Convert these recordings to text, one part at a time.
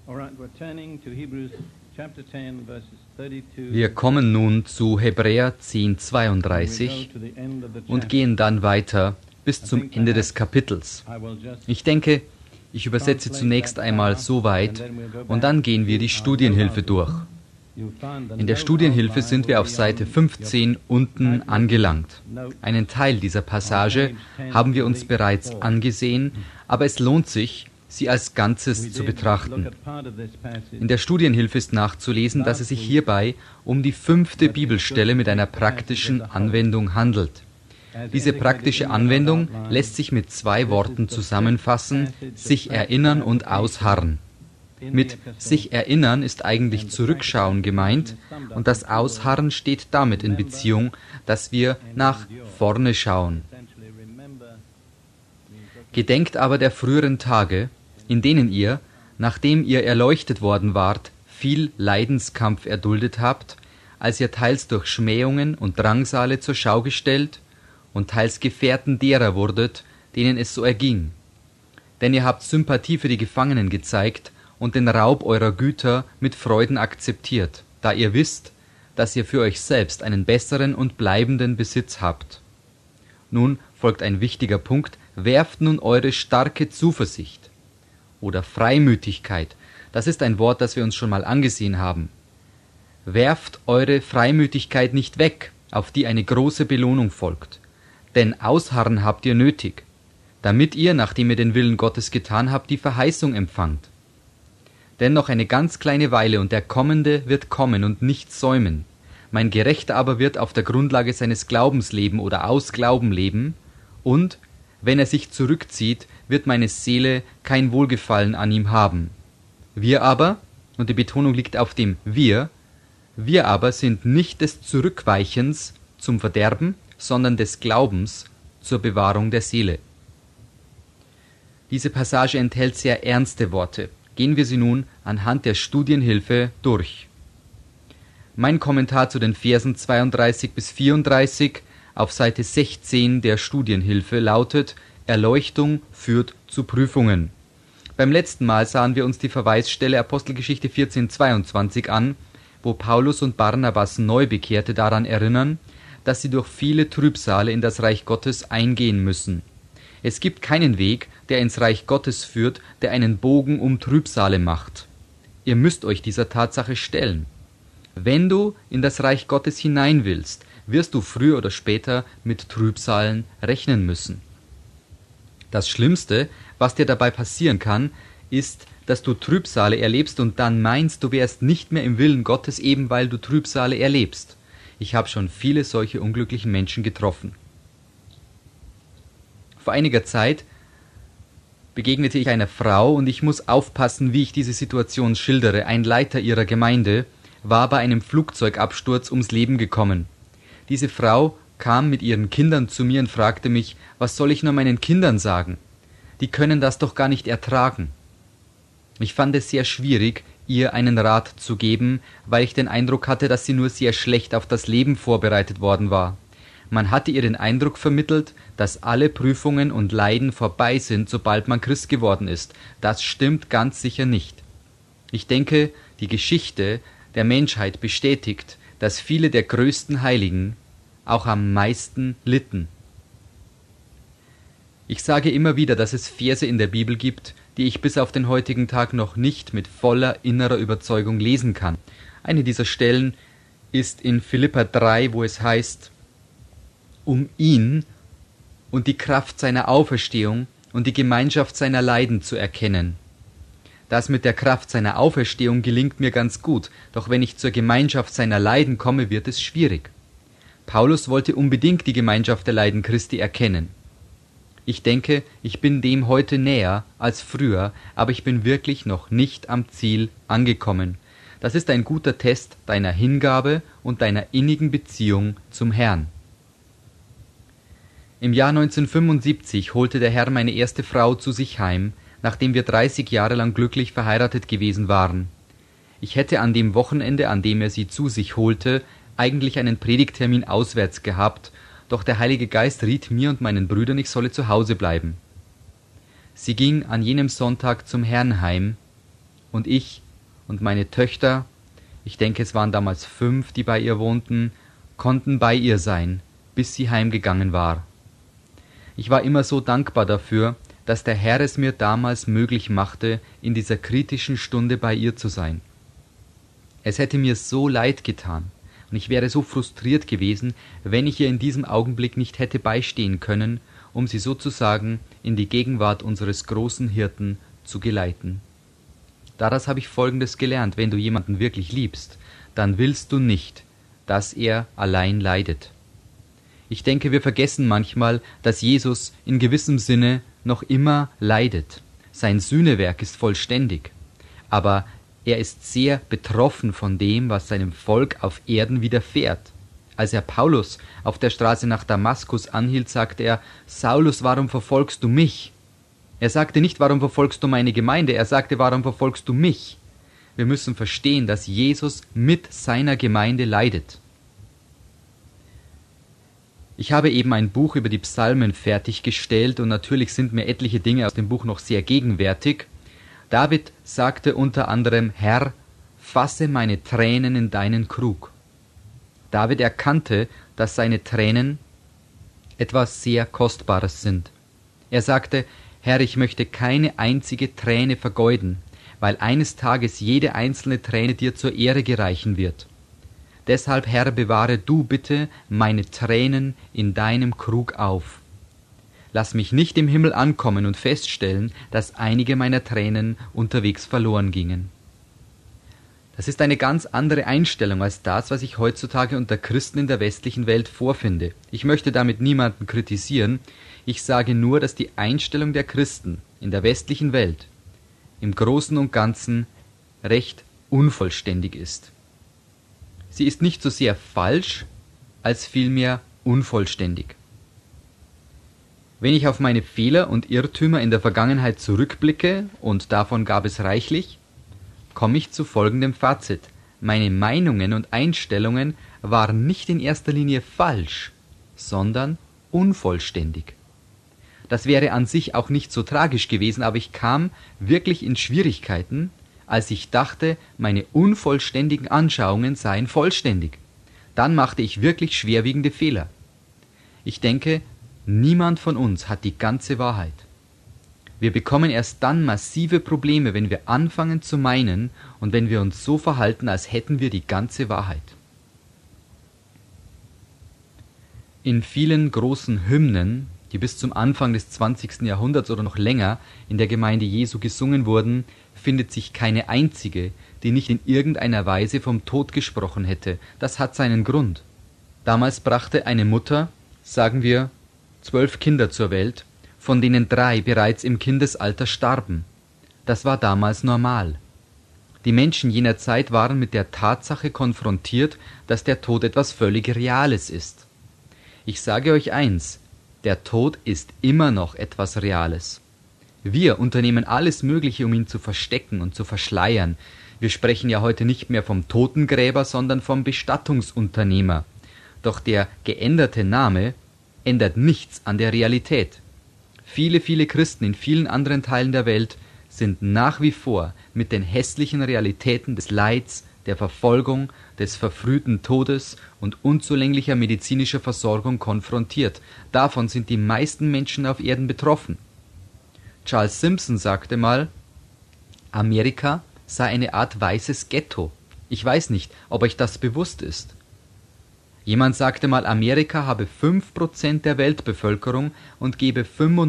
Wir kommen nun zu Hebräer 10,32 und gehen dann weiter bis zum Ende des Kapitels. Ich denke, ich übersetze zunächst einmal so weit und dann gehen wir die Studienhilfe durch. In der Studienhilfe sind wir auf Seite 15 unten angelangt. Einen Teil dieser Passage haben wir uns bereits angesehen, aber es lohnt sich, sie als Ganzes zu betrachten. In der Studienhilfe ist nachzulesen, dass es sich hierbei um die 5. Bibelstelle mit einer praktischen Anwendung handelt. Diese praktische Anwendung lässt sich mit 2 Worten zusammenfassen: sich erinnern und ausharren. Mit sich erinnern ist eigentlich Zurückschauen gemeint und das Ausharren steht damit in Beziehung, dass wir nach vorne schauen. Gedenkt aber der früheren Tage, in denen ihr, nachdem ihr erleuchtet worden wart, viel Leidenskampf erduldet habt, als ihr teils durch Schmähungen und Drangsale zur Schau gestellt und teils Gefährten derer wurdet, denen es so erging. Denn ihr habt Sympathie für die Gefangenen gezeigt und den Raub eurer Güter mit Freuden akzeptiert, da ihr wisst, dass ihr für euch selbst einen besseren und bleibenden Besitz habt. Nun folgt ein wichtiger Punkt: werft nun eure starke Zuversicht oder Freimütigkeit, das ist ein Wort, das wir uns schon mal angesehen haben. Werft eure Freimütigkeit nicht weg, auf die eine große Belohnung folgt. Denn Ausharren habt ihr nötig, damit ihr, nachdem ihr den Willen Gottes getan habt, die Verheißung empfangt. Denn noch eine ganz kleine Weile und der Kommende wird kommen und nicht säumen. Mein Gerechter aber wird auf der Grundlage seines Glaubens leben oder aus Glauben leben, und, wenn er sich zurückzieht, wird meine Seele kein Wohlgefallen an ihm haben. Wir aber, und die Betonung liegt auf dem wir aber sind nicht des Zurückweichens zum Verderben, sondern des Glaubens zur Bewahrung der Seele. Diese Passage enthält sehr ernste Worte. Gehen wir sie nun anhand der Studienhilfe durch. Mein Kommentar zu den Versen 32 bis 34 auf Seite 16 der Studienhilfe lautet: Erleuchtung führt zu Prüfungen. Beim letzten Mal sahen wir uns die Verweisstelle Apostelgeschichte 14,22 an, wo Paulus und Barnabas Neubekehrte daran erinnern, dass sie durch viele Trübsale in das Reich Gottes eingehen müssen. Es gibt keinen Weg, der ins Reich Gottes führt, der einen Bogen um Trübsale macht. Ihr müsst euch dieser Tatsache stellen. Wenn du in das Reich Gottes hinein willst, wirst du früher oder später mit Trübsalen rechnen müssen. Das Schlimmste, was dir dabei passieren kann, ist, dass du Trübsale erlebst und dann meinst, du wärst nicht mehr im Willen Gottes, eben weil du Trübsale erlebst. Ich habe schon viele solche unglücklichen Menschen getroffen. Vor einiger Zeit begegnete ich einer Frau und ich muss aufpassen, wie ich diese Situation schildere. Ein Leiter ihrer Gemeinde war bei einem Flugzeugabsturz ums Leben gekommen. Diese Frau kam mit ihren Kindern zu mir und fragte mich: Was soll ich nur meinen Kindern sagen? Die können das doch gar nicht ertragen. Ich fand es sehr schwierig, ihr einen Rat zu geben, weil ich den Eindruck hatte, dass sie nur sehr schlecht auf das Leben vorbereitet worden war. Man hatte ihr den Eindruck vermittelt, dass alle Prüfungen und Leiden vorbei sind, sobald man Christ geworden ist. Das stimmt ganz sicher nicht. Ich denke, die Geschichte der Menschheit bestätigt, dass viele der größten Heiligen auch am meisten litten. Ich sage immer wieder, dass es Verse in der Bibel gibt, die ich bis auf den heutigen Tag noch nicht mit voller innerer Überzeugung lesen kann. Eine dieser Stellen ist in Philipper 3, wo es heißt: Um ihn und die Kraft seiner Auferstehung und die Gemeinschaft seiner Leiden zu erkennen. Das mit der Kraft seiner Auferstehung gelingt mir ganz gut, doch wenn ich zur Gemeinschaft seiner Leiden komme, wird es schwierig. Paulus wollte unbedingt die Gemeinschaft der Leiden Christi erkennen. Ich denke, ich bin dem heute näher als früher, aber ich bin wirklich noch nicht am Ziel angekommen. Das ist ein guter Test deiner Hingabe und deiner innigen Beziehung zum Herrn. Im Jahr 1975 holte der Herr meine erste Frau zu sich heim, nachdem wir 30 Jahre lang glücklich verheiratet gewesen waren. Ich hätte an dem Wochenende, an dem er sie zu sich holte, eigentlich einen Predigttermin auswärts gehabt, doch der Heilige Geist riet mir und meinen Brüdern, ich solle zu Hause bleiben. Sie ging an jenem Sonntag zum Herrn heim, und ich und meine Töchter, ich denke es waren damals 5, die bei ihr wohnten, konnten bei ihr sein, bis sie heimgegangen war. Ich war immer so dankbar dafür, dass der Herr es mir damals möglich machte, in dieser kritischen Stunde bei ihr zu sein. Es hätte mir so leid getan, und ich wäre so frustriert gewesen, wenn ich ihr in diesem Augenblick nicht hätte beistehen können, um sie sozusagen in die Gegenwart unseres großen Hirten zu geleiten. Daraus habe ich Folgendes gelernt: Wenn du jemanden wirklich liebst, dann willst du nicht, dass er allein leidet. Ich denke, wir vergessen manchmal, dass Jesus in gewissem Sinne noch immer leidet. Sein Sühnewerk ist vollständig, aber er ist sehr betroffen von dem, was seinem Volk auf Erden widerfährt. Als er Paulus auf der Straße nach Damaskus anhielt, sagte er: Saulus, warum verfolgst du mich? Er sagte nicht, warum verfolgst du meine Gemeinde, er sagte, warum verfolgst du mich? Wir müssen verstehen, dass Jesus mit seiner Gemeinde leidet. Ich habe eben ein Buch über die Psalmen fertiggestellt und natürlich sind mir etliche Dinge aus dem Buch noch sehr gegenwärtig. David sagte unter anderem: Herr, fasse meine Tränen in deinen Krug. David erkannte, dass seine Tränen etwas sehr Kostbares sind. Er sagte: Herr, ich möchte keine einzige Träne vergeuden, weil eines Tages jede einzelne Träne dir zur Ehre gereichen wird. Deshalb, Herr, bewahre du bitte meine Tränen in deinem Krug auf. Lass mich nicht im Himmel ankommen und feststellen, dass einige meiner Tränen unterwegs verloren gingen. Das ist eine ganz andere Einstellung als das, was ich heutzutage unter Christen in der westlichen Welt vorfinde. Ich möchte damit niemanden kritisieren. Ich sage nur, dass die Einstellung der Christen in der westlichen Welt im Großen und Ganzen recht unvollständig ist. Sie ist nicht so sehr falsch, als vielmehr unvollständig. Wenn ich auf meine Fehler und Irrtümer in der Vergangenheit zurückblicke, und davon gab es reichlich, komme ich zu folgendem Fazit: Meine Meinungen und Einstellungen waren nicht in erster Linie falsch, sondern unvollständig. Das wäre an sich auch nicht so tragisch gewesen, aber ich kam wirklich in Schwierigkeiten, als ich dachte, meine unvollständigen Anschauungen seien vollständig. Dann machte ich wirklich schwerwiegende Fehler. Ich denke, niemand von uns hat die ganze Wahrheit. Wir bekommen erst dann massive Probleme, wenn wir anfangen zu meinen und wenn wir uns so verhalten, als hätten wir die ganze Wahrheit. In vielen großen Hymnen, die bis zum Anfang des 20. Jahrhunderts oder noch länger in der Gemeinde Jesu gesungen wurden, findet sich keine einzige, die nicht in irgendeiner Weise vom Tod gesprochen hätte. Das hat seinen Grund. Damals brachte eine Mutter, sagen wir, 12 Kinder zur Welt, von denen 3 bereits im Kindesalter starben. Das war damals normal. Die Menschen jener Zeit waren mit der Tatsache konfrontiert, dass der Tod etwas völlig Reales ist. Ich sage euch eins: Der Tod ist immer noch etwas Reales. Wir unternehmen alles Mögliche, um ihn zu verstecken und zu verschleiern. Wir sprechen ja heute nicht mehr vom Totengräber, sondern vom Bestattungsunternehmer. Doch der geänderte Name ändert nichts an der Realität. Viele, viele Christen in vielen anderen Teilen der Welt sind nach wie vor mit den hässlichen Realitäten des Leids, der Verfolgung, des verfrühten Todes und unzulänglicher medizinischer Versorgung konfrontiert. Davon sind die meisten Menschen auf Erden betroffen. Charles Simpson sagte mal, Amerika sei eine Art weißes Ghetto. Ich weiß nicht, ob euch das bewusst ist. Jemand sagte mal, Amerika habe 5% der Weltbevölkerung und gebe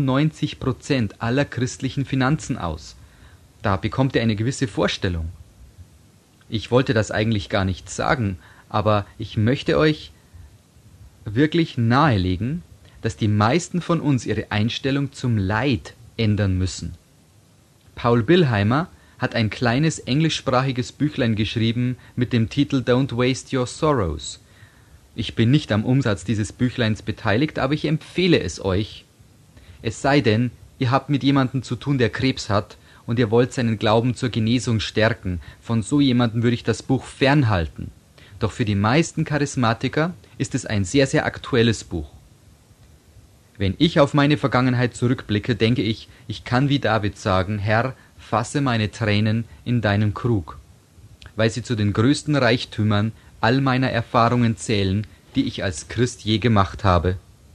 95% aller christlichen Finanzen aus. Da bekommt ihr eine gewisse Vorstellung. Ich wollte das eigentlich gar nicht sagen, aber ich möchte euch wirklich nahelegen, dass die meisten von uns ihre Einstellung zum Leid ändern müssen. Paul Billheimer hat ein kleines englischsprachiges Büchlein geschrieben mit dem Titel Don't Waste Your Sorrows. Ich bin nicht am Umsatz dieses Büchleins beteiligt, aber ich empfehle es euch. Es sei denn, ihr habt mit jemandem zu tun, der Krebs hat, und ihr wollt seinen Glauben zur Genesung stärken. Von so jemandem würde ich das Buch fernhalten. Doch für die meisten Charismatiker ist es ein sehr, sehr aktuelles Buch. Wenn ich auf meine Vergangenheit zurückblicke, denke ich, ich kann wie David sagen, Herr, fasse meine Tränen in deinen Krug, weil sie zu den größten Reichtümern all meiner Erfahrungen zählen, die ich als Christ je gemacht habe.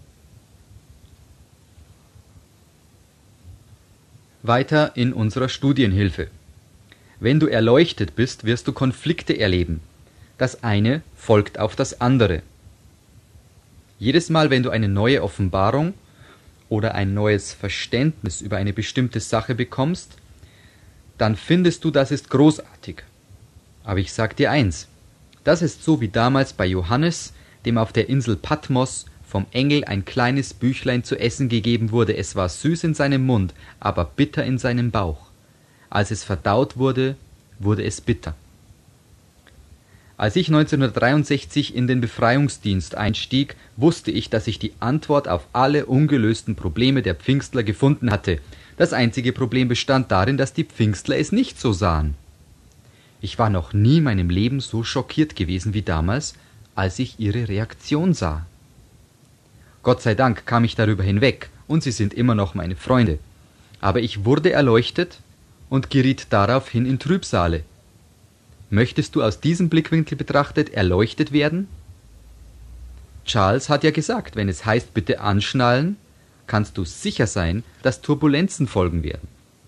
Weiter in unserer Studienhilfe. Wenn du erleuchtet bist, wirst du Konflikte erleben. Das eine folgt auf das andere. Jedes Mal, wenn du eine neue Offenbarung oder ein neues Verständnis über eine bestimmte Sache bekommst, dann findest du, das ist großartig. Aber ich sag dir eins, das ist so wie damals bei Johannes, dem auf der Insel Patmos vom Engel ein kleines Büchlein zu essen gegeben wurde. Es war süß in seinem Mund, aber bitter in seinem Bauch. Als es verdaut wurde, wurde es bitter. Als ich 1963 in den Befreiungsdienst einstieg, wusste ich, dass ich die Antwort auf alle ungelösten Probleme der Pfingstler gefunden hatte. Das einzige Problem bestand darin, dass die Pfingstler es nicht so sahen. Ich war noch nie in meinem Leben so schockiert gewesen wie damals, als ich ihre Reaktion sah. Gott sei Dank kam ich darüber hinweg, und sie sind immer noch meine Freunde. Aber ich wurde erleuchtet und geriet daraufhin in Trübsale. Möchtest du aus diesem Blickwinkel betrachtet erleuchtet werden? Charles hat ja gesagt, wenn es heißt, bitte anschnallen, kannst du sicher sein, dass Turbulenzen folgen werden.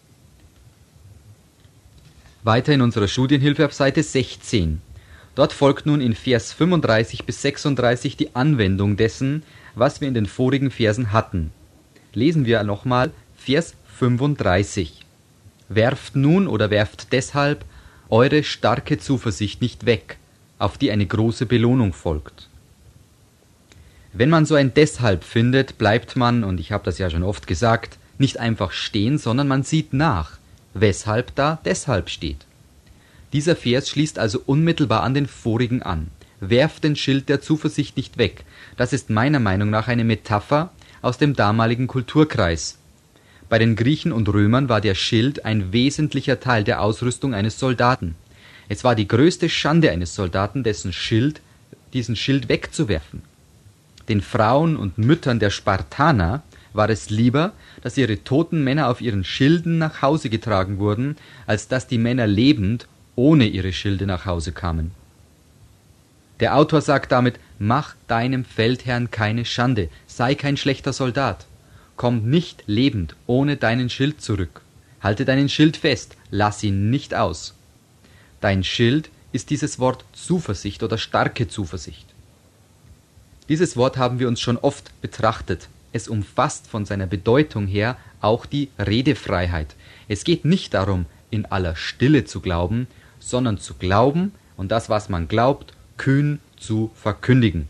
Weiter in unserer Studienhilfe auf Seite 16. Dort folgt nun in Vers 35 bis 36 die Anwendung dessen, was wir in den vorigen Versen hatten. Lesen wir nochmal Vers 35. Werft nun oder werft deshalb eure starke Zuversicht nicht weg, auf die eine große Belohnung folgt. Wenn man so ein Deshalb findet, bleibt man, und ich habe das ja schon oft gesagt, nicht einfach stehen, sondern man sieht nach, weshalb da deshalb steht. Dieser Vers schließt also unmittelbar an den vorigen an. Werft den Schild der Zuversicht nicht weg. Das ist meiner Meinung nach eine Metapher aus dem damaligen Kulturkreis. Bei den Griechen und Römern war der Schild ein wesentlicher Teil der Ausrüstung eines Soldaten. Es war die größte Schande eines Soldaten, diesen Schild wegzuwerfen. Den Frauen und Müttern der Spartaner war es lieber, dass ihre toten Männer auf ihren Schilden nach Hause getragen wurden, als dass die Männer lebend ohne ihre Schilde nach Hause kamen. Der Autor sagt damit, mach deinem Feldherrn keine Schande, sei kein schlechter Soldat. Komm nicht lebend ohne deinen Schild zurück. Halte deinen Schild fest, lass ihn nicht aus. Dein Schild ist dieses Wort Zuversicht oder starke Zuversicht. Dieses Wort haben wir uns schon oft betrachtet. Es umfasst von seiner Bedeutung her auch die Redefreiheit. Es geht nicht darum, in aller Stille zu glauben, sondern zu glauben und das, was man glaubt, kühn zu verkündigen.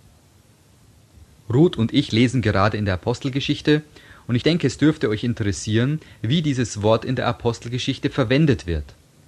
Ruth und ich lesen gerade in der Apostelgeschichte und ich denke, es dürfte euch interessieren, wie dieses Wort in der Apostelgeschichte verwendet wird.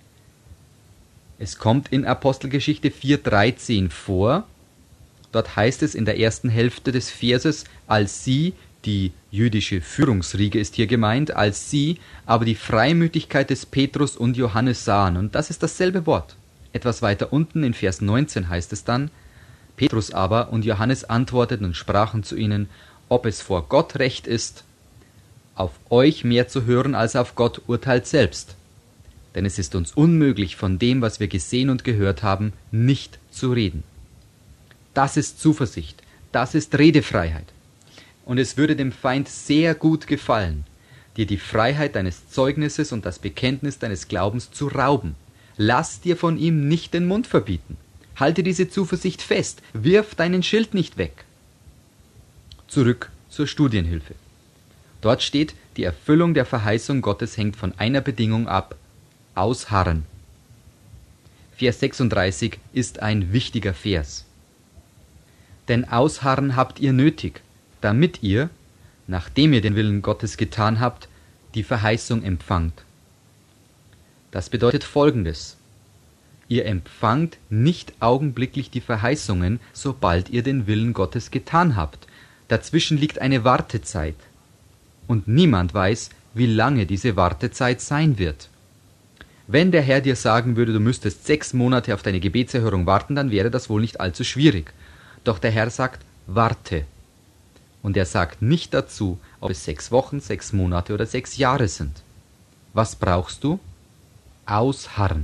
Es kommt in Apostelgeschichte 4,13 vor. Dort heißt es in der ersten Hälfte des Verses, als sie, die jüdische Führungsriege ist hier gemeint, als sie aber die Freimütigkeit des Petrus und Johannes sahen. Und das ist dasselbe Wort. Etwas weiter unten in Vers 19 heißt es dann, Petrus aber und Johannes antworteten und sprachen zu ihnen, ob es vor Gott recht ist, auf euch mehr zu hören als auf Gott urteilt selbst. Denn es ist uns unmöglich, von dem, was wir gesehen und gehört haben, nicht zu reden. Das ist Zuversicht, das ist Redefreiheit. Und es würde dem Feind sehr gut gefallen, dir die Freiheit deines Zeugnisses und das Bekenntnis deines Glaubens zu rauben. Lass dir von ihm nicht den Mund verbieten. Halte diese Zuversicht fest, wirf deinen Schild nicht weg. Zurück zur Studienhilfe. Dort steht, die Erfüllung der Verheißung Gottes hängt von einer Bedingung ab, ausharren. Vers 36 ist ein wichtiger Vers. Denn Ausharren habt ihr nötig, damit ihr, nachdem ihr den Willen Gottes getan habt, die Verheißung empfangt. Das bedeutet Folgendes. Ihr empfangt nicht augenblicklich die Verheißungen, sobald ihr den Willen Gottes getan habt. Dazwischen liegt eine Wartezeit. Und niemand weiß, wie lange diese Wartezeit sein wird. Wenn der Herr dir sagen würde, du müsstest 6 Monate auf deine Gebetserhörung warten, dann wäre das wohl nicht allzu schwierig. Doch der Herr sagt, warte. Und er sagt nicht dazu, ob es 6 Wochen, 6 Monate oder 6 Jahre sind. Was brauchst du? Ausharren.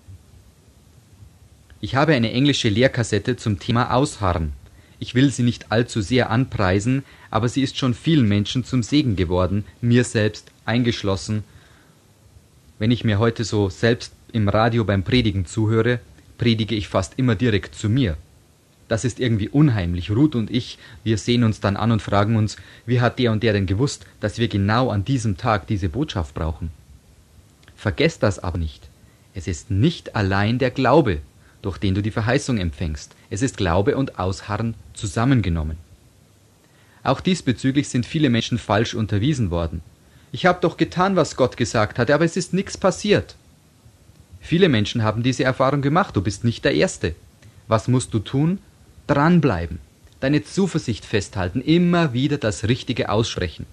Ich habe eine englische Lehrkassette zum Thema Ausharren. Ich will sie nicht allzu sehr anpreisen, aber sie ist schon vielen Menschen zum Segen geworden, mir selbst eingeschlossen. Wenn ich mir heute so selbst im Radio beim Predigen zuhöre, predige ich fast immer direkt zu mir. Das ist irgendwie unheimlich. Ruth und ich, wir sehen uns dann an und fragen uns, wie hat der und der denn gewusst, dass wir genau an diesem Tag diese Botschaft brauchen? Vergesst das aber nicht. Es ist nicht allein der Glaube, durch den du die Verheißung empfängst. Es ist Glaube und Ausharren zusammengenommen. Auch diesbezüglich sind viele Menschen falsch unterwiesen worden. Ich habe doch getan, was Gott gesagt hatte, aber es ist nichts passiert. Viele Menschen haben diese Erfahrung gemacht, du bist nicht der Erste. Was musst du tun? Dranbleiben, deine Zuversicht festhalten, immer wieder das Richtige aussprechen.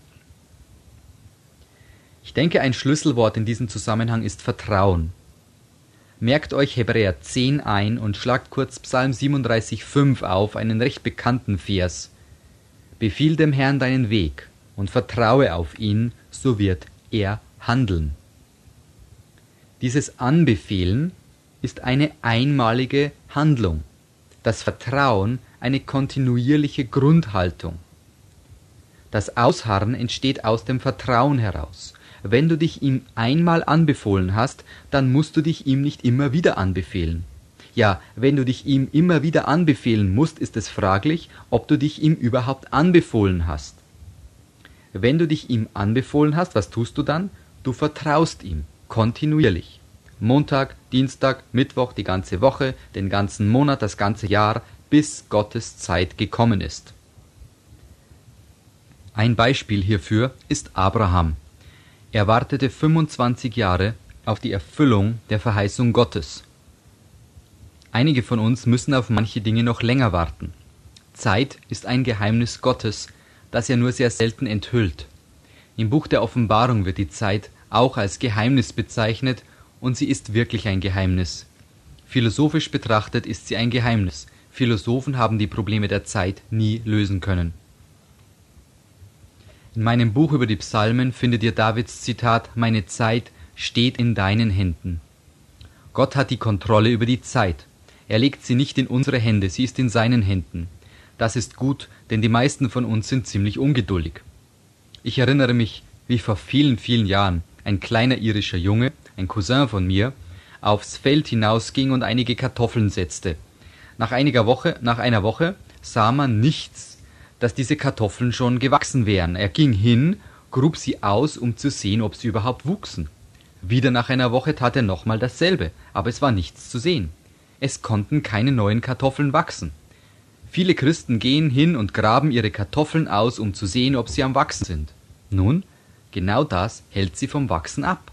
Ich denke, ein Schlüsselwort in diesem Zusammenhang ist Vertrauen. Merkt euch Hebräer 10 ein und schlagt kurz Psalm 37,5 auf, einen recht bekannten Vers. Befiehl dem Herrn deinen Weg und vertraue auf ihn, so wird er handeln. Dieses Anbefehlen ist eine einmalige Handlung. Das Vertrauen eine kontinuierliche Grundhaltung. Das Ausharren entsteht aus dem Vertrauen heraus. Wenn du dich ihm einmal anbefohlen hast, dann musst du dich ihm nicht immer wieder anbefehlen. Ja, wenn du dich ihm immer wieder anbefehlen musst, ist es fraglich, ob du dich ihm überhaupt anbefohlen hast. Wenn du dich ihm anbefohlen hast, was tust du dann? Du vertraust ihm, kontinuierlich. Montag, Dienstag, Mittwoch, die ganze Woche, den ganzen Monat, das ganze Jahr, bis Gottes Zeit gekommen ist. Ein Beispiel hierfür ist Abraham. Er wartete 25 Jahre auf die Erfüllung der Verheißung Gottes. Einige von uns müssen auf manche Dinge noch länger warten. Zeit ist ein Geheimnis Gottes, das er nur sehr selten enthüllt. Im Buch der Offenbarung wird die Zeit auch als Geheimnis bezeichnet, und sie ist wirklich ein Geheimnis. Philosophisch betrachtet ist sie ein Geheimnis. Philosophen haben die Probleme der Zeit nie lösen können. In meinem Buch über die Psalmen findet ihr Davids Zitat: Meine Zeit steht in deinen Händen. Gott hat die Kontrolle über die Zeit. Er legt sie nicht in unsere Hände, sie ist in seinen Händen. Das ist gut, denn die meisten von uns sind ziemlich ungeduldig. Ich erinnere mich, wie vor vielen, vielen Jahren ein kleiner irischer Junge, ein Cousin von mir, aufs Feld hinausging und einige Kartoffeln setzte. Nach einer Woche sah man nichts, dass diese Kartoffeln schon gewachsen wären. Er ging hin, grub sie aus, um zu sehen, ob sie überhaupt wuchsen. Wieder nach einer Woche tat er nochmal dasselbe, aber es war nichts zu sehen. Es konnten keine neuen Kartoffeln wachsen. Viele Christen gehen hin und graben ihre Kartoffeln aus, um zu sehen, ob sie am Wachsen sind. Nun, genau das hält sie vom Wachsen ab.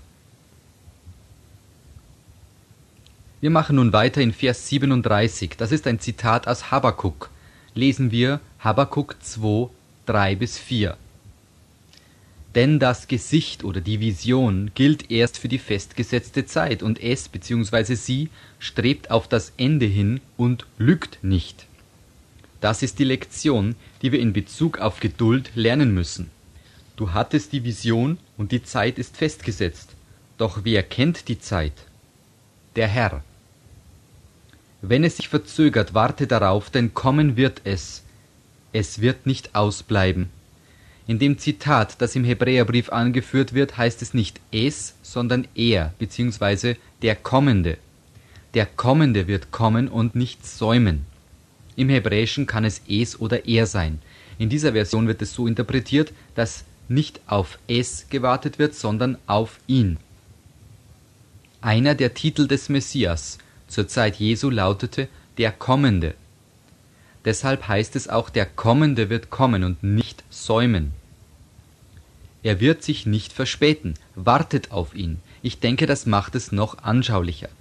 Wir machen nun weiter in Vers 37. Das ist ein Zitat aus Habakuk. Lesen wir Habakuk 2, 3-4. Denn das Gesicht oder die Vision gilt erst für die festgesetzte Zeit, und es bzw. sie strebt auf das Ende hin und lügt nicht. Das ist die Lektion, die wir in Bezug auf Geduld lernen müssen. Du hattest die Vision und die Zeit ist festgesetzt. Doch wer kennt die Zeit? Der Herr. Wenn es sich verzögert, warte darauf, denn kommen wird es. Es wird nicht ausbleiben. In dem Zitat, das im Hebräerbrief angeführt wird, heißt es nicht es, sondern er, bzw. der Kommende. Der Kommende wird kommen und nicht säumen. Im Hebräischen kann es es oder er sein. In dieser Version wird es so interpretiert, dass nicht auf es gewartet wird, sondern auf ihn. Einer der Titel des Messias zur Zeit Jesu lautete der Kommende. Deshalb heißt es auch, der Kommende wird kommen und nicht säumen. Er wird sich nicht verspäten, wartet auf ihn. Ich denke, das macht es noch anschaulicher.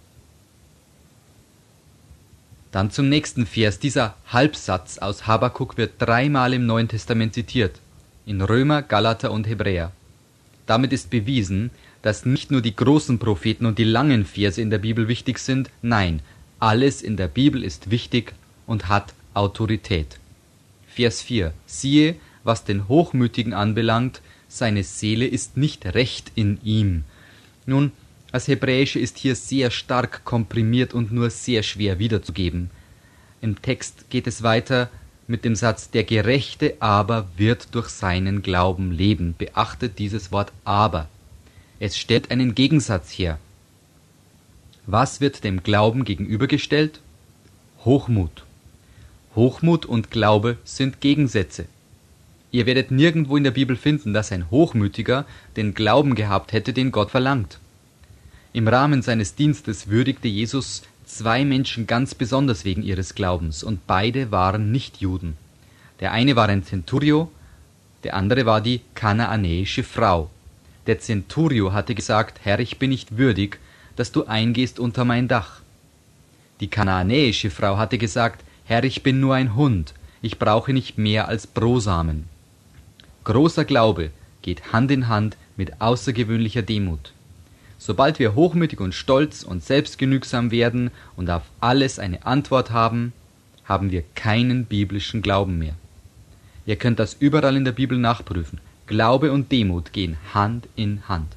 Dann zum nächsten Vers. Dieser Halbsatz aus Habakuk wird 3-mal im Neuen Testament zitiert. In Römer, Galater und Hebräer. Damit ist bewiesen, dass nicht nur die großen Propheten und die langen Verse in der Bibel wichtig sind, nein, alles in der Bibel ist wichtig und hat Autorität. Vers 4. Siehe, was den Hochmütigen anbelangt, seine Seele ist nicht recht in ihm. Nun, das Hebräische ist hier sehr stark komprimiert und nur sehr schwer wiederzugeben. Im Text geht es weiter mit dem Satz, der Gerechte aber wird durch seinen Glauben leben. Beachtet dieses Wort aber. Es stellt einen Gegensatz her. Was wird dem Glauben gegenübergestellt? Hochmut. Hochmut und Glaube sind Gegensätze. Ihr werdet nirgendwo in der Bibel finden, dass ein Hochmütiger den Glauben gehabt hätte, den Gott verlangt. Im Rahmen seines Dienstes würdigte Jesus 2 Menschen ganz besonders wegen ihres Glaubens, und beide waren Nichtjuden. Der eine war ein Centurio, der andere war die kanaanäische Frau. Der Centurio hatte gesagt, Herr, ich bin nicht würdig, dass du eingehst unter mein Dach. Die kanaanäische Frau hatte gesagt, Herr, ich bin nur ein Hund, ich brauche nicht mehr als Brosamen. Großer Glaube geht Hand in Hand mit außergewöhnlicher Demut. Sobald wir hochmütig und stolz und selbstgenügsam werden und auf alles eine Antwort haben, haben wir keinen biblischen Glauben mehr. Ihr könnt das überall in der Bibel nachprüfen. Glaube und Demut gehen Hand in Hand.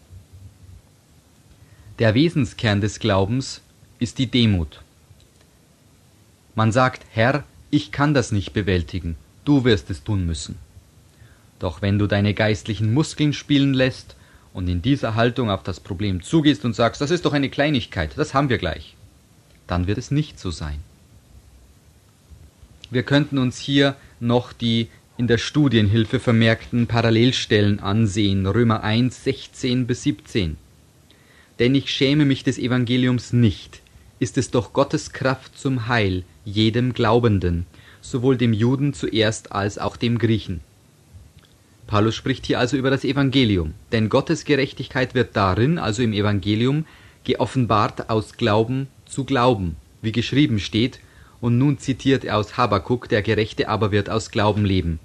Der Wesenskern des Glaubens ist die Demut. Man sagt, Herr, ich kann das nicht bewältigen, du wirst es tun müssen. Doch wenn du deine geistlichen Muskeln spielen lässt und in dieser Haltung auf das Problem zugehst und sagst, das ist doch eine Kleinigkeit, das haben wir gleich, dann wird es nicht so sein. Wir könnten uns hier noch die in der Studienhilfe vermerkten Parallelstellen ansehen, Römer 1, 16 bis 17. Denn ich schäme mich des Evangeliums nicht, ist es doch Gottes Kraft zum Heil jedem Glaubenden, sowohl dem Juden zuerst als auch dem Griechen. Paulus spricht hier also über das Evangelium, denn Gottes Gerechtigkeit wird darin, also im Evangelium, geoffenbart aus Glauben zu Glauben, wie geschrieben steht, und nun zitiert er aus Habakuk, der Gerechte aber wird aus Glauben leben.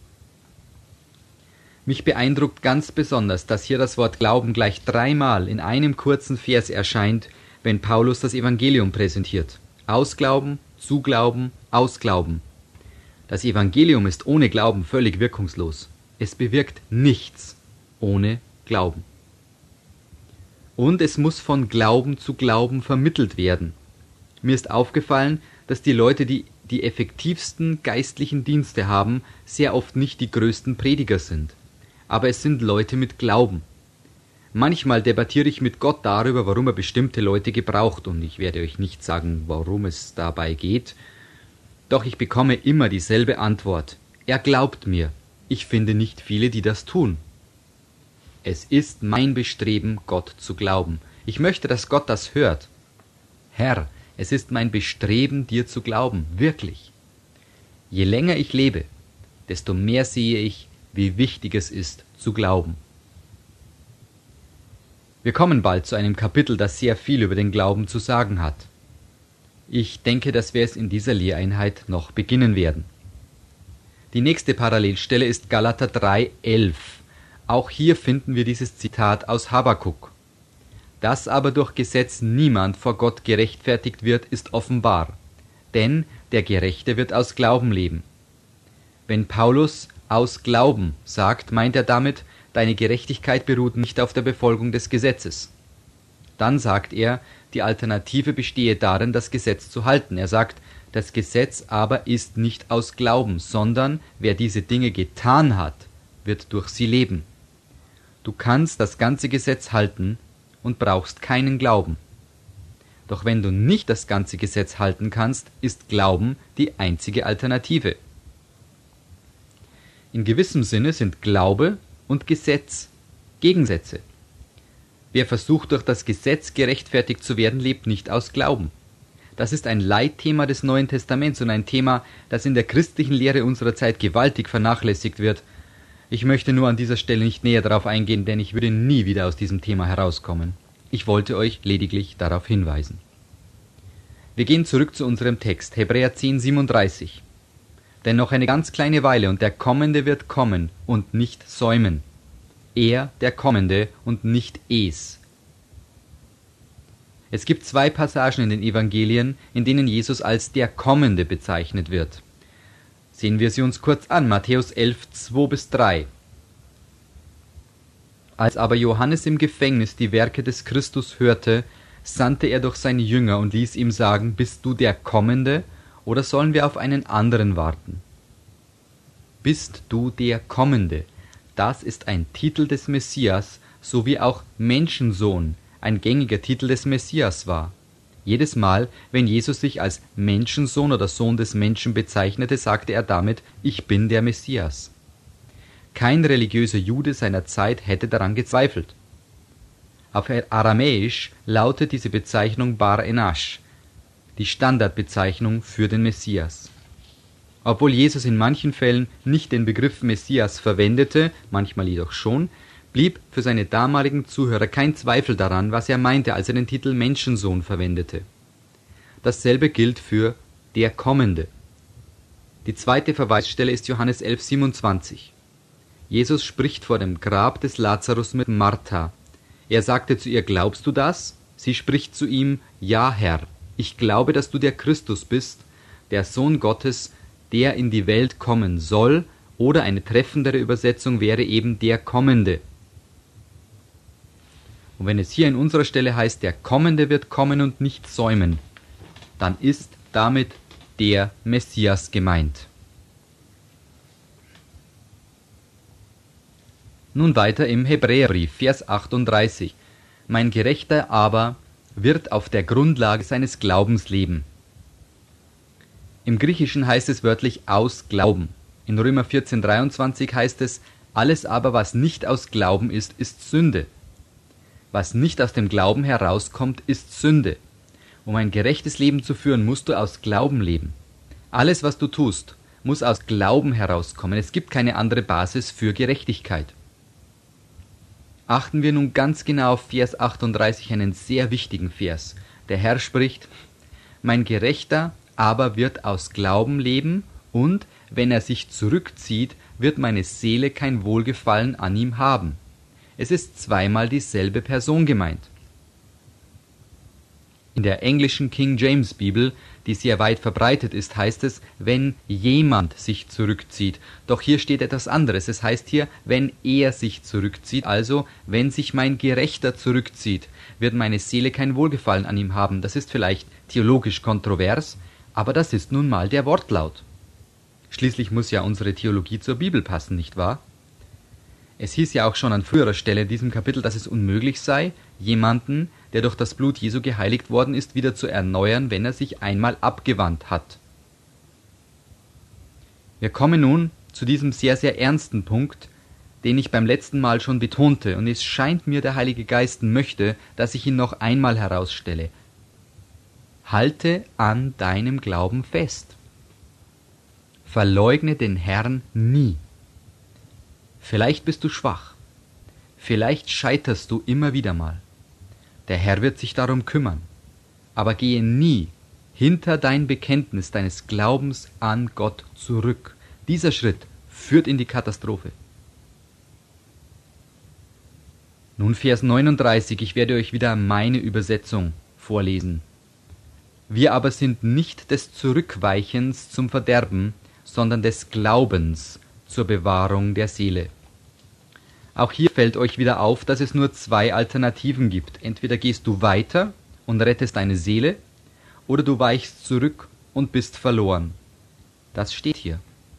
Mich beeindruckt ganz besonders, dass hier das Wort Glauben gleich 3-mal in einem kurzen Vers erscheint, wenn Paulus das Evangelium präsentiert. Aus Glauben, zu Glauben, aus Glauben. Das Evangelium ist ohne Glauben völlig wirkungslos. Es bewirkt nichts ohne Glauben. Und es muss von Glauben zu Glauben vermittelt werden. Mir ist aufgefallen, dass die Leute, die die effektivsten geistlichen Dienste haben, sehr oft nicht die größten Prediger sind. Aber es sind Leute mit Glauben. Manchmal debattiere ich mit Gott darüber, warum er bestimmte Leute gebraucht, und ich werde euch nicht sagen, worum es dabei geht. Doch ich bekomme immer dieselbe Antwort. Er glaubt mir. Ich finde nicht viele, die das tun. Es ist mein Bestreben, Gott zu glauben. Ich möchte, dass Gott das hört. Herr, es ist mein Bestreben, dir zu glauben, wirklich. Je länger ich lebe, desto mehr sehe ich, wie wichtig es ist, zu glauben. Wir kommen bald zu einem Kapitel, das sehr viel über den Glauben zu sagen hat. Ich denke, dass wir es in dieser Lehreinheit noch beginnen werden. Die nächste Parallelstelle ist Galater 3,11. Auch hier finden wir dieses Zitat aus Habakuk. Dass aber durch Gesetz niemand vor Gott gerechtfertigt wird, ist offenbar, denn der Gerechte wird aus Glauben leben. Wenn Paulus aus Glauben sagt, meint er damit, deine Gerechtigkeit beruht nicht auf der Befolgung des Gesetzes. Dann sagt er, die Alternative bestehe darin, das Gesetz zu halten. Er sagt, das Gesetz aber ist nicht aus Glauben, sondern wer diese Dinge getan hat, wird durch sie leben. Du kannst das ganze Gesetz halten und brauchst keinen Glauben. Doch wenn du nicht das ganze Gesetz halten kannst, ist Glauben die einzige Alternative. In gewissem Sinne sind Glaube und Gesetz Gegensätze. Wer versucht, durch das Gesetz gerechtfertigt zu werden, lebt nicht aus Glauben. Das ist ein Leitthema des Neuen Testaments und ein Thema, das in der christlichen Lehre unserer Zeit gewaltig vernachlässigt wird. Ich möchte nur an dieser Stelle nicht näher darauf eingehen, denn ich würde nie wieder aus diesem Thema herauskommen. Ich wollte euch lediglich darauf hinweisen. Wir gehen zurück zu unserem Text, Hebräer 10,37. Denn noch eine ganz kleine Weile und der Kommende wird kommen und nicht säumen. Er, der Kommende und nicht es. Es gibt 2 Passagen in den Evangelien, in denen Jesus als der Kommende bezeichnet wird. Sehen wir sie uns kurz an, Matthäus 11, 2-3. Als aber Johannes im Gefängnis die Werke des Christus hörte, sandte er durch seine Jünger und ließ ihm sagen: Bist du der Kommende, oder sollen wir auf einen anderen warten? Bist du der Kommende? Das ist ein Titel des Messias, so wie auch Menschensohn ein gängiger Titel des Messias war. Jedes Mal, wenn Jesus sich als Menschensohn oder Sohn des Menschen bezeichnete, sagte er damit: Ich bin der Messias. Kein religiöser Jude seiner Zeit hätte daran gezweifelt. Auf Aramäisch lautet diese Bezeichnung Bar Enash, die Standardbezeichnung für den Messias. Obwohl Jesus in manchen Fällen nicht den Begriff Messias verwendete, manchmal jedoch schon, blieb für seine damaligen Zuhörer kein Zweifel daran, was er meinte, als er den Titel Menschensohn verwendete. Dasselbe gilt für der Kommende. Die zweite Verweisstelle ist Johannes 11,27. Jesus spricht vor dem Grab des Lazarus mit Martha. Er sagte zu ihr: Glaubst du das? Sie spricht zu ihm: Ja, Herr, ich glaube, dass du der Christus bist, der Sohn Gottes, der in die Welt kommen soll, oder eine treffendere Übersetzung wäre eben der Kommende. Und wenn es hier in unserer Stelle heißt, der Kommende wird kommen und nicht säumen, dann ist damit der Messias gemeint. Nun weiter im Hebräerbrief, Vers 38. Mein Gerechter aber wird auf der Grundlage seines Glaubens leben. Im Griechischen heißt es wörtlich aus Glauben. In Römer 14,23 heißt es: Alles aber, was nicht aus Glauben ist, ist Sünde. Was nicht aus dem Glauben herauskommt, ist Sünde. Um ein gerechtes Leben zu führen, musst du aus Glauben leben. Alles, was du tust, muss aus Glauben herauskommen. Es gibt keine andere Basis für Gerechtigkeit. Achten wir nun ganz genau auf Vers 38, einen sehr wichtigen Vers. Der Herr spricht: Mein Gerechter aber wird aus Glauben leben, und wenn er sich zurückzieht, wird meine Seele kein Wohlgefallen an ihm haben. Es ist zweimal dieselbe Person gemeint. In der englischen King James Bibel, die sehr weit verbreitet ist, heißt es, wenn jemand sich zurückzieht. Doch hier steht etwas anderes. Es heißt hier, wenn er sich zurückzieht. Also, wenn sich mein Gerechter zurückzieht, wird meine Seele kein Wohlgefallen an ihm haben. Das ist vielleicht theologisch kontrovers, aber das ist nun mal der Wortlaut. Schließlich muss ja unsere Theologie zur Bibel passen, nicht wahr? Es hieß ja auch schon an früherer Stelle in diesem Kapitel, dass es unmöglich sei, jemanden, der durch das Blut Jesu geheiligt worden ist, wieder zu erneuern, wenn er sich einmal abgewandt hat. Wir kommen nun zu diesem sehr, sehr ernsten Punkt, den ich beim letzten Mal schon betonte, und es scheint mir, der Heilige Geist möchte, dass ich ihn noch einmal herausstelle. Halte an deinem Glauben fest. Verleugne den Herrn nie. Vielleicht bist du schwach. Vielleicht scheiterst du immer wieder mal. Der Herr wird sich darum kümmern. Aber gehe nie hinter dein Bekenntnis deines Glaubens an Gott zurück. Dieser Schritt führt in die Katastrophe. Nun Vers 39, ich werde euch wieder meine Übersetzung vorlesen. Wir aber sind nicht des Zurückweichens zum Verderben, sondern des Glaubens zur Bewahrung der Seele. Auch hier fällt euch wieder auf, dass es nur zwei Alternativen gibt. Entweder gehst du weiter und rettest deine Seele, oder du weichst zurück und bist verloren. Das steht hier.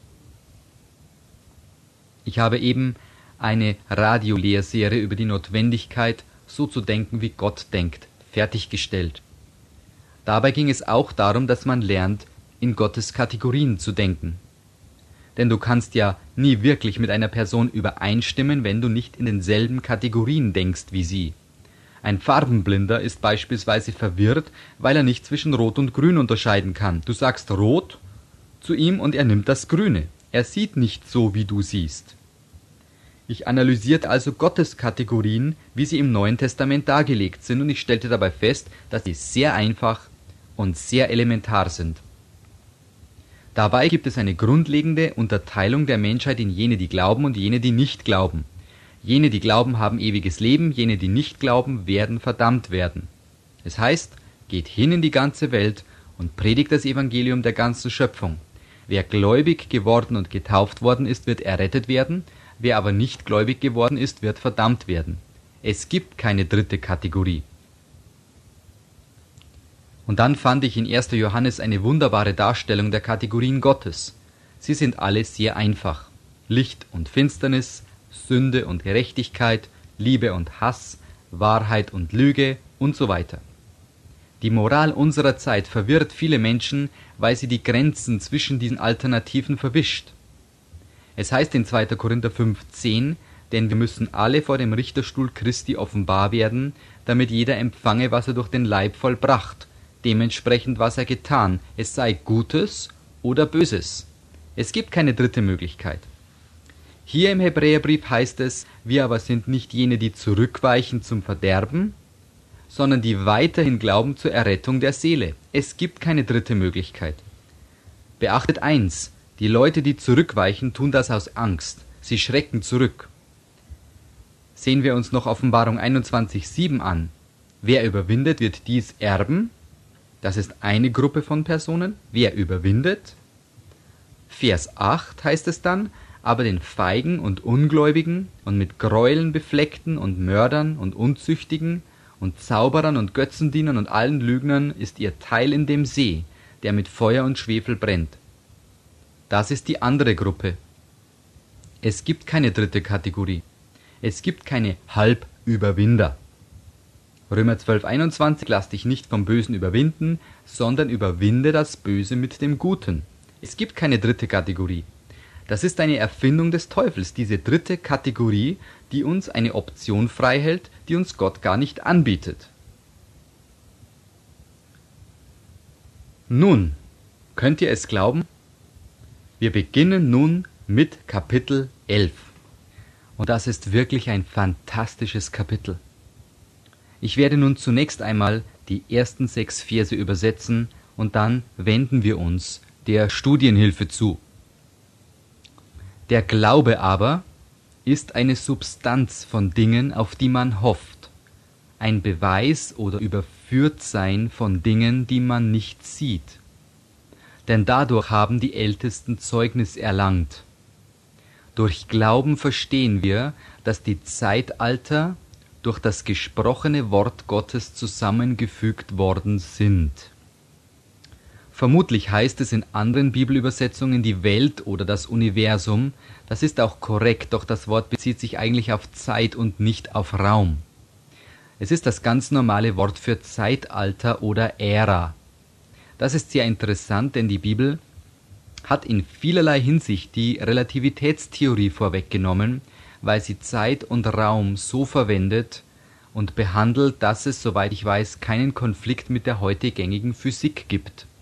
Ich habe eben eine Radiolehrserie über die Notwendigkeit, so zu denken, wie Gott denkt, fertiggestellt. Dabei ging es auch darum, dass man lernt, in Gottes Kategorien zu denken. Denn du kannst ja nie wirklich mit einer Person übereinstimmen, wenn du nicht in denselben Kategorien denkst wie sie. Ein Farbenblinder ist beispielsweise verwirrt, weil er nicht zwischen Rot und Grün unterscheiden kann. Du sagst Rot zu ihm und er nimmt das Grüne. Er sieht nicht so, wie du siehst. Ich analysierte also Gottes Kategorien, wie sie im Neuen Testament dargelegt sind, und ich stellte dabei fest, dass sie sehr einfach und sehr elementar sind. Dabei gibt es eine grundlegende Unterteilung der Menschheit in jene, die glauben, und jene, die nicht glauben. Jene, die glauben, haben ewiges Leben, jene, die nicht glauben, werden verdammt werden. Es heißt, geht hin in die ganze Welt und predigt das Evangelium der ganzen Schöpfung. Wer gläubig geworden und getauft worden ist, wird errettet werden. Wer aber nicht gläubig geworden ist, wird verdammt werden. Es gibt keine dritte Kategorie. Und dann fand ich in 1. Johannes eine wunderbare Darstellung der Kategorien Gottes. Sie sind alle sehr einfach. Licht und Finsternis, Sünde und Gerechtigkeit, Liebe und Hass, Wahrheit und Lüge und so weiter. Die Moral unserer Zeit verwirrt viele Menschen, weil sie die Grenzen zwischen diesen Alternativen verwischt. Es heißt in 2. Korinther 5,10, denn wir müssen alle vor dem Richterstuhl Christi offenbar werden, damit jeder empfange, was er durch den Leib vollbracht, dementsprechend was er getan, es sei Gutes oder Böses. Es gibt keine dritte Möglichkeit. Hier im Hebräerbrief heißt es, wir aber sind nicht jene, die zurückweichen zum Verderben, sondern die weiterhin glauben zur Errettung der Seele. Es gibt keine dritte Möglichkeit. Beachtet eins, die Leute, die zurückweichen, tun das aus Angst. Sie schrecken zurück. Sehen wir uns noch Offenbarung 21,7 an. Wer überwindet, wird dies erben. Das ist eine Gruppe von Personen. Wer überwindet? Vers 8 heißt es dann, aber den Feigen und Ungläubigen und mit Gräueln befleckten und Mördern und Unzüchtigen und Zauberern und Götzendienern und allen Lügnern ist ihr Teil in dem See, der mit Feuer und Schwefel brennt. Das ist die andere Gruppe. Es gibt keine dritte Kategorie. Es gibt keine Halbüberwinder. Römer 12,21, lass dich nicht vom Bösen überwinden, sondern überwinde das Böse mit dem Guten. Es gibt keine dritte Kategorie. Das ist eine Erfindung des Teufels, diese dritte Kategorie, die uns eine Option freihält, die uns Gott gar nicht anbietet. Nun, könnt ihr es glauben? Wir beginnen nun mit Kapitel 11. Und das ist wirklich ein fantastisches Kapitel. Ich werde nun zunächst einmal die ersten 6 Verse übersetzen und dann wenden wir uns der Studienhilfe zu. Der Glaube aber ist eine Substanz von Dingen, auf die man hofft, ein Beweis oder Überführtsein von Dingen, die man nicht sieht. Denn dadurch haben die Ältesten Zeugnis erlangt. Durch Glauben verstehen wir, dass die Zeitalter durch das gesprochene Wort Gottes zusammengefügt worden sind. Vermutlich heißt es in anderen Bibelübersetzungen die Welt oder das Universum. Das ist auch korrekt, doch das Wort bezieht sich eigentlich auf Zeit und nicht auf Raum. Es ist das ganz normale Wort für Zeitalter oder Ära. Das ist sehr interessant, denn die Bibel hat in vielerlei Hinsicht die Relativitätstheorie vorweggenommen, weil sie Zeit und Raum so verwendet und behandelt, dass es, soweit ich weiß, keinen Konflikt mit der heute gängigen Physik gibt.